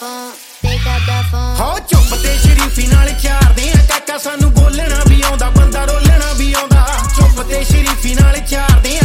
phone, they got that phone। ਹੋ ਚੁੱਪ ਤੇ ਸ਼ਰੀਫੀ ਨਾਲ ਚਾਰਦੇ ਆ ਕਾਕਾ, ਸਾਨੂੰ ਬੋਲਣਾ ਵੀ ਆਉਂਦਾ, ਬੰਦਾ ਰੋਲਣਾ ਵੀ ਆਉਂਦਾ। ਚੁੱਪ ਤੇ ਸ਼ਰੀਫੀ ਨਾਲ ਚਾਰਦੇ ਆ